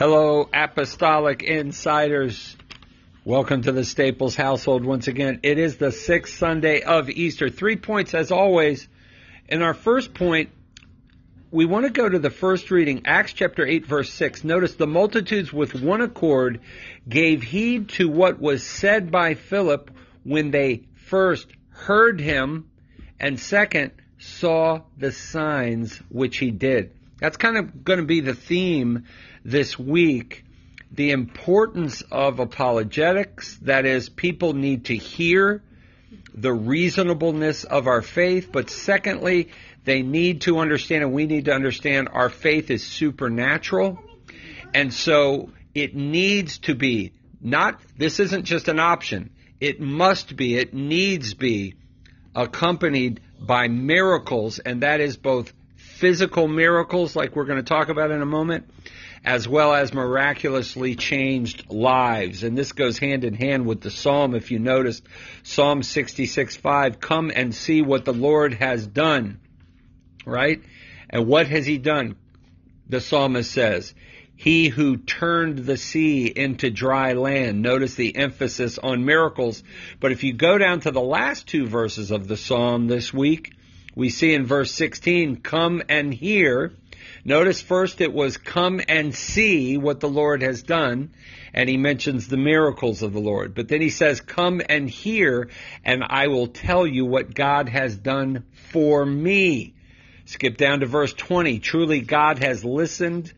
Hello, Apostolic Insiders. Welcome to the Staples household once again. It is the sixth Sunday of Easter. 3 points as always. In our first point, we want to go to the first reading, Acts chapter 8, verse 6. Notice the multitudes with one accord gave heed to what was said by Philip when they first heard him, and second, saw the signs which he did. That's kind of going to be the theme this week. The importance of apologetics, that is, people need to hear the reasonableness of our faith, but secondly, they need to understand, and we need to understand, our faith is supernatural, and so it needs to be, this isn't just an option, it must be, it needs be accompanied by miracles, and that is both physical miracles, like we're going to talk about in a moment, as well as miraculously changed lives. And this goes hand in hand with the psalm. If you noticed, Psalm 66:5, come and see what the Lord has done, right? And what has he done? The psalmist says, he who turned the sea into dry land. Notice the emphasis on miracles. But if you go down to the last two verses of the psalm this week, we see in verse 16, come and hear. Notice first it was come and see what the Lord has done, and he mentions the miracles of the Lord. But then he says, come and hear, and I will tell you what God has done for me. Skip down to verse 20. Truly God has listened,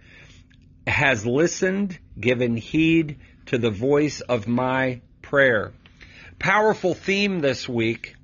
given heed to the voice of my prayer. Powerful theme this week.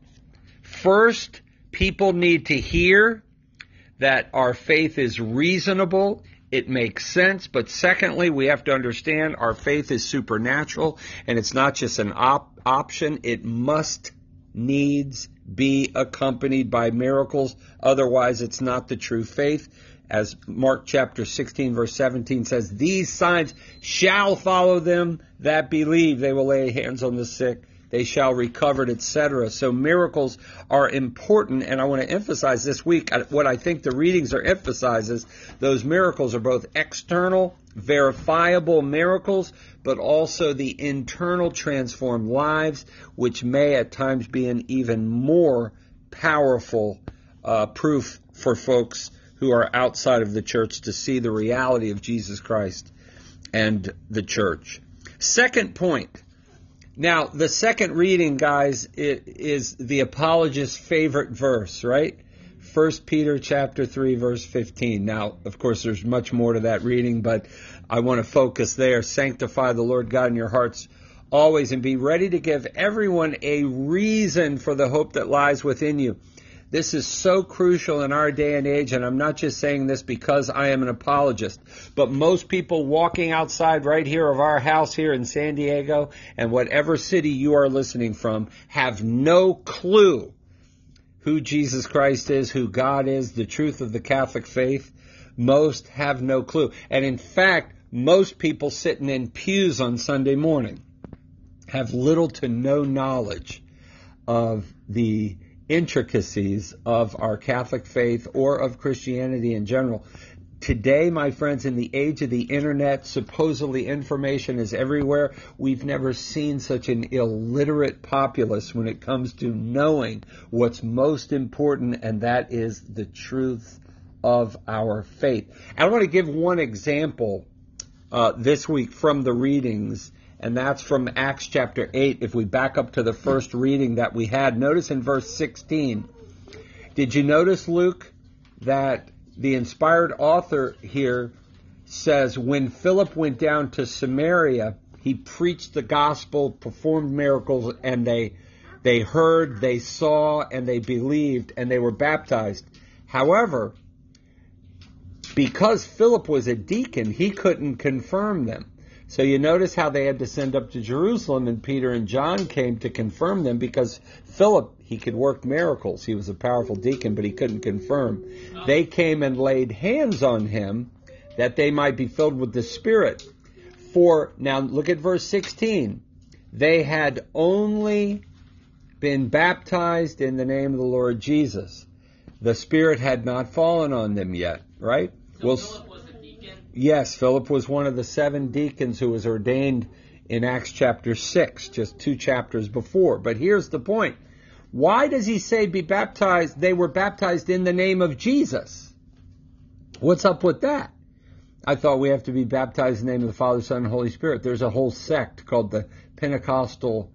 First, people need to hear that our faith is reasonable, it makes sense, but secondly, we have to understand our faith is supernatural, and it's not just an option, it must needs be accompanied by miracles, otherwise it's not the true faith. As Mark chapter 16 verse 17 says, these signs shall follow them that believe. They will lay hands on the sick, they shall recover, etc. So miracles are important, and I want to emphasize this week what I think the readings are emphasizes. Those miracles are both external, verifiable miracles, but also the internal transformed lives, which may at times be an even more powerful proof for folks who are outside of the church to see the reality of Jesus Christ and the church. Second point. Now, the second reading, guys, is the apologist's favorite verse, right? 1 Peter chapter 3, verse 15. Now, of course, there's much more to that reading, but I want to focus there. Sanctify the Lord God in your hearts always, and be ready to give everyone a reason for the hope that lies within you. This is so crucial in our day and age, and I'm not just saying this because I am an apologist, but most people walking outside right here of our house here in San Diego, and whatever city you are listening from, have no clue who Jesus Christ is, who God is, the truth of the Catholic faith. Most have no clue. And in fact, most people sitting in pews on Sunday morning have little to no knowledge of the intricacies of our Catholic faith or of Christianity in general. Today, my friends, in the age of the internet, supposedly information is everywhere. We've never seen such an illiterate populace when it comes to knowing what's most important, and that is the truth of our faith. I want to give one example this week from the readings, and that's from Acts chapter 8. If we back up to the first reading that we had, notice in verse 16. Did you notice, Luke, that the inspired author here says, when Philip went down to Samaria, he preached the gospel, performed miracles, and they heard, they saw, and they believed, and they were baptized. However, because Philip was a deacon, he couldn't confirm them. So you notice how they had to send up to Jerusalem, and Peter and John came to confirm them, because Philip, he could work miracles. He was a powerful deacon, but he couldn't confirm. They came and laid hands on him that they might be filled with the Spirit. Now look at verse 16. They had only been baptized in the name of the Lord Jesus. The Spirit had not fallen on them yet, right? So Philip was a deacon Yes, Philip was one of the 7 deacons who was ordained in Acts chapter 6, just 2 chapters before. But here's the point. Why does he say be baptized? They were baptized in the name of Jesus. What's up with that? I thought we have to be baptized in the name of the Father, Son, and Holy Spirit. There's a whole sect called the Pentecostal,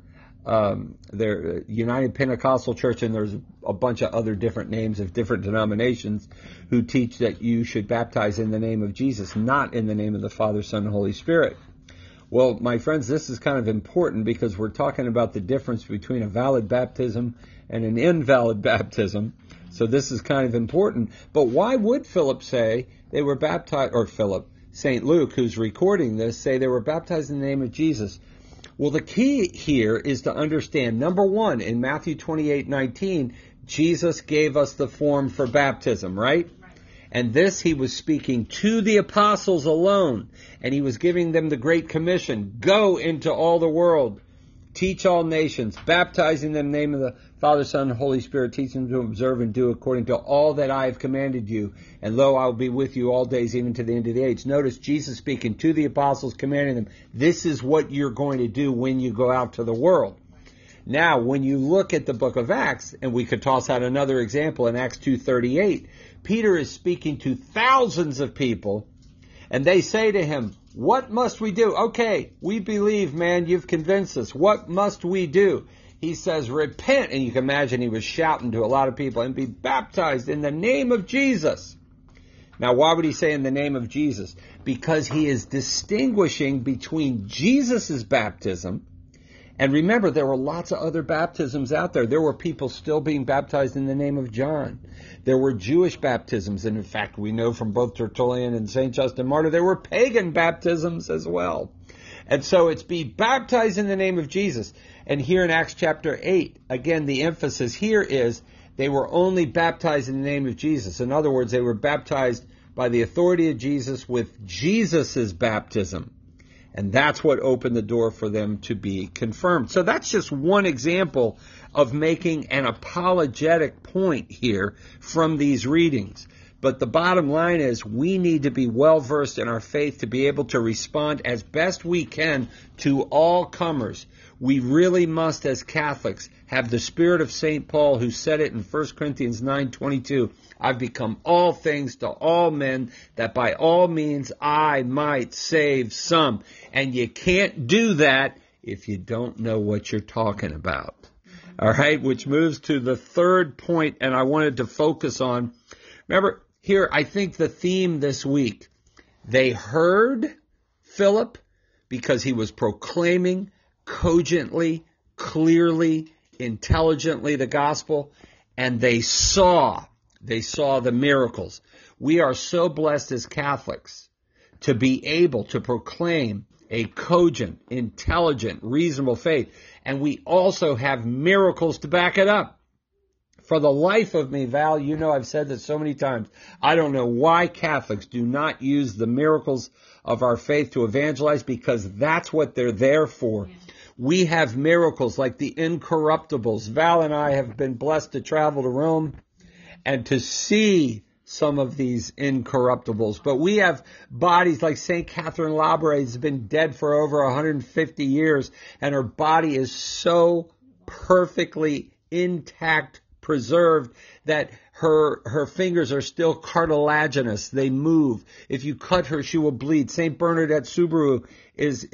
United Pentecostal Church, and there's a bunch of other different names of different denominations who teach that you should baptize in the name of Jesus, not in the name of the Father, Son, and Holy Spirit. Well, my friends, this is kind of important because we're talking about the difference between a valid baptism and an invalid baptism. So this is kind of important. But why would Philip say they were baptized, or St. Luke, who's recording this, say they were baptized in the name of Jesus? Well, the key here is to understand, number one, in Matthew 28:19, Jesus gave us the form for baptism, right? And this he was speaking to the apostles alone, and he was giving them the Great Commission. Go into all the world, teach all nations, baptizing them in the name of the Father, Son, and Holy Spirit, teaching them to observe and do according to all that I have commanded you. And lo, I will be with you all days, even to the end of the age. Notice Jesus speaking to the apostles, commanding them, this is what you're going to do when you go out to the world. Now, when you look at the book of Acts, and we could toss out another example in Acts 2:38, Peter is speaking to thousands of people, and they say to him, what must we do? Okay, we believe, man, you've convinced us. What must we do? He says, repent, and you can imagine he was shouting to a lot of people, and be baptized in the name of Jesus. Now, why would he say in the name of Jesus? Because he is distinguishing between Jesus' baptism. And remember, there were lots of other baptisms out there. There were people still being baptized in the name of John. There were Jewish baptisms. And in fact, we know from both Tertullian and St. Justin Martyr, there were pagan baptisms as well. And so it's be baptized in the name of Jesus. And here in Acts chapter 8, again, the emphasis here is they were only baptized in the name of Jesus. In other words, they were baptized by the authority of Jesus with Jesus' baptism. And that's what opened the door for them to be confirmed. So that's just one example of making an apologetic point here from these readings. But the bottom line is we need to be well versed in our faith to be able to respond as best we can to all comers. We really must, as Catholics, have the spirit of St. Paul, who said it in 1 Corinthians 9:22. I've become all things to all men, that by all means I might save some. And you can't do that if you don't know what you're talking about. All right, which moves to the third point, and I wanted to focus on. Remember, here, I think the theme this week, they heard Philip because he was proclaiming cogently, clearly, intelligently the gospel, and they saw the miracles. We are so blessed as Catholics to be able to proclaim a cogent, intelligent, reasonable faith, and we also have miracles to back it up. For the life of me, Val, you know I've said this so many times, I don't know why Catholics do not use the miracles of our faith to evangelize, because that's what they're there for. Yeah. We have miracles like the incorruptibles. Val and I have been blessed to travel to Rome and to see some of these incorruptibles. But we have bodies like St. Catherine Labouré has been dead for over 150 years, and her body is so perfectly intact, preserved, that her fingers are still cartilaginous. They move. If you cut her, she will bleed. St. Bernadette Soubirous is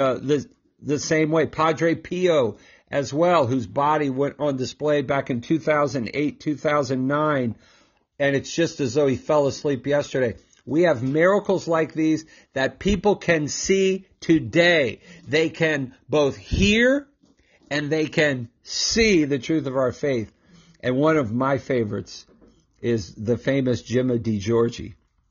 the same way. Padre Pio as well, whose body went on display back in 2008, 2009, and it's just as though he fell asleep yesterday. We have miracles like these that people can see today. They can both hear and they can see the truth of our faith. And one of my favorites is the famous Gemma Di Giorgi,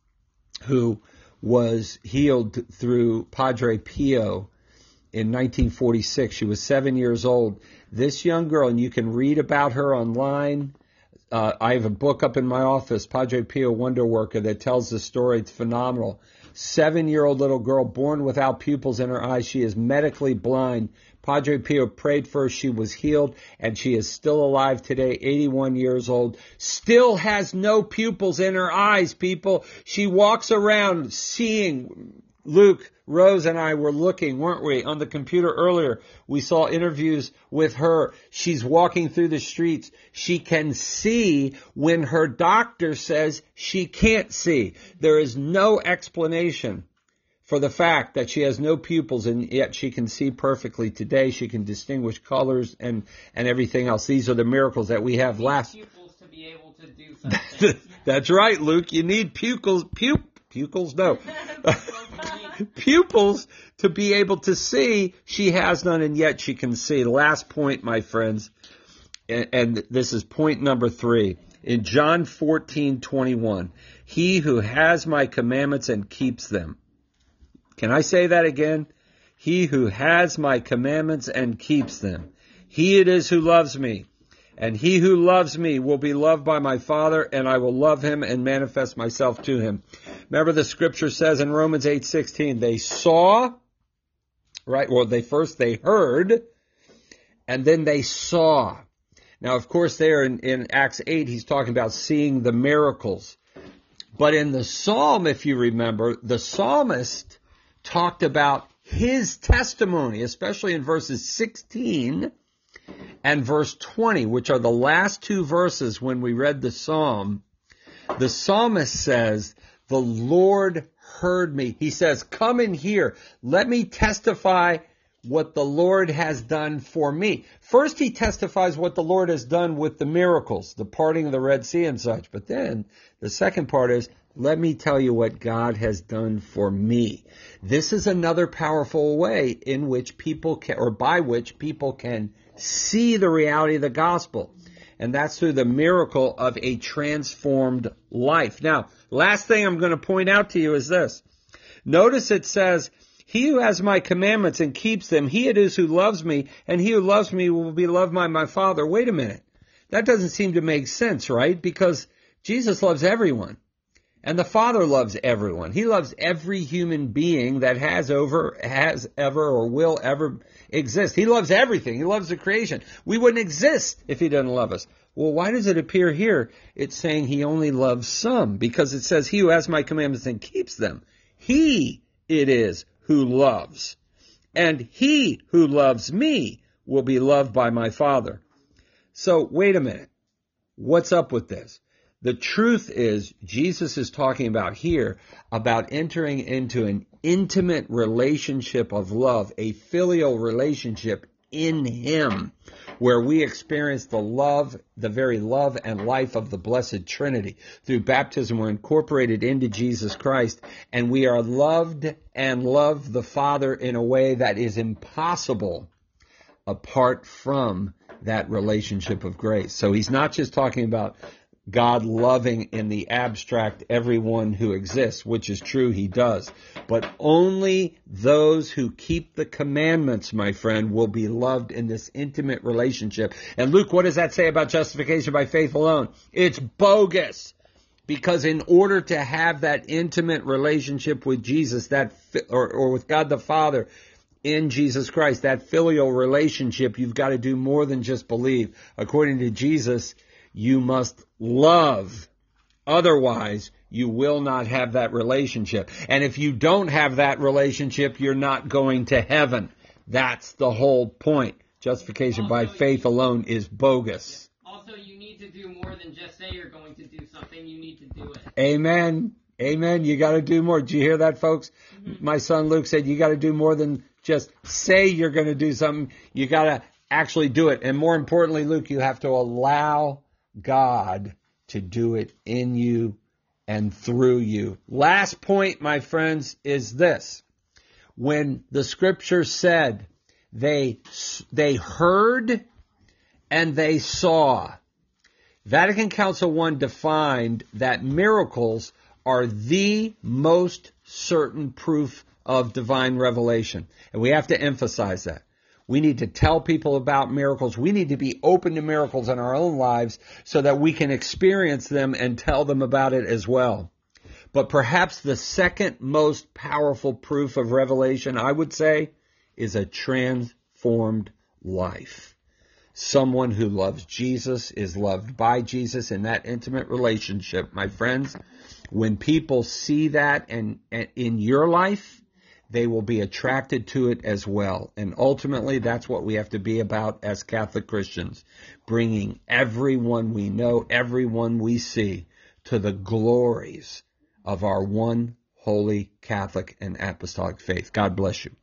who was healed through Padre Pio in 1946. She was 7 years old. This young girl, and you can read about her online. I have a book up in my office, Padre Pio Wonder Worker, that tells the story. It's phenomenal. 7-year-old little girl born without pupils in her eyes. She is medically blind. Padre Pio prayed for her. She was healed, and she is still alive today, 81 years old. Still has no pupils in her eyes, people. She walks around seeing. Luke, Rose, and I were looking, weren't we, on the computer earlier. We saw interviews with her. She's walking through the streets. She can see when her doctor says she can't see. There is no explanation for the fact that she has no pupils, and yet she can see perfectly today. She can distinguish colors and everything else. These are the miracles that we have last. Pupils to be able to do something. That's right, Luke. You need pupils. No. Pupils to be able to see. She has none, and yet she can see. Last point, my friends, and this is point number 3. In John 14:21, he who has my commandments and keeps them. Can I say that again? He who has my commandments and keeps them. He it is who loves me. And he who loves me will be loved by my Father, and I will love him and manifest myself to him. Remember the scripture says in Romans 8:16, they saw, right? Well, they heard, and then they saw. Now, of course, there in Acts 8, he's talking about seeing the miracles. But in the Psalm, if you remember, the psalmist talked about his testimony, especially in verses 16 and verse 20, which are the last 2 verses when we read the Psalm. The psalmist says, the Lord heard me. He says, come in here. Let me testify what the Lord has done for me. First, he testifies what the Lord has done with the miracles, the parting of the Red Sea and such. But then the second part is, let me tell you what God has done for me. This is another powerful way in which people can, or by which people can see the reality of the gospel. And that's through the miracle of a transformed life. Now, last thing I'm going to point out to you is this. Notice it says, he who has my commandments and keeps them, he it is who loves me, and he who loves me will be loved by my Father. Wait a minute. That doesn't seem to make sense, right? Because Jesus loves everyone. And the Father loves everyone. He loves every human being that has ever, or will ever exist. He loves everything. He loves the creation. We wouldn't exist if he didn't love us. Well, why does it appear here? It's saying he only loves some, because it says, he who has my commandments and keeps them, he it is who loves. And he who loves me will be loved by my Father. So, wait a minute. What's up with this? The truth is, Jesus is talking about here about entering into an intimate relationship of love, a filial relationship in him, where we experience the love, the very love and life of the Blessed Trinity. Through baptism, we're incorporated into Jesus Christ, and we are loved and love the Father in a way that is impossible apart from that relationship of grace. So he's not just talking about God loving in the abstract everyone who exists, which is true, he does. But only those who keep the commandments, my friend, will be loved in this intimate relationship. And Luke, what does that say about justification by faith alone? It's bogus. Because in order to have that intimate relationship with Jesus, or with God the Father in Jesus Christ, that filial relationship, you've got to do more than just believe. According to Jesus, you must love. Otherwise, you will not have that relationship. And if you don't have that relationship, you're not going to heaven. That's the whole point. Justification by faith alone is bogus. Also, you need to do more than just say you're going to do something. You need to do it. Amen. Amen. You got to do more. Did you hear that, folks? Mm-hmm. My son Luke said you got to do more than just say you're going to do something. You got to actually do it. And more importantly, Luke, you have to allow God to do it in you and through you. Last point, my friends, is this. When the scripture said they heard and they saw, Vatican Council I defined that miracles are the most certain proof of divine revelation. And we have to emphasize that. We need to tell people about miracles. We need to be open to miracles in our own lives so that we can experience them and tell them about it as well. But perhaps the second most powerful proof of revelation, I would say, is a transformed life. Someone who loves Jesus is loved by Jesus in that intimate relationship. My friends, when people see that and in your life, they will be attracted to it as well. And ultimately, that's what we have to be about as Catholic Christians, bringing everyone we know, everyone we see, to the glories of our one holy Catholic and apostolic faith. God bless you.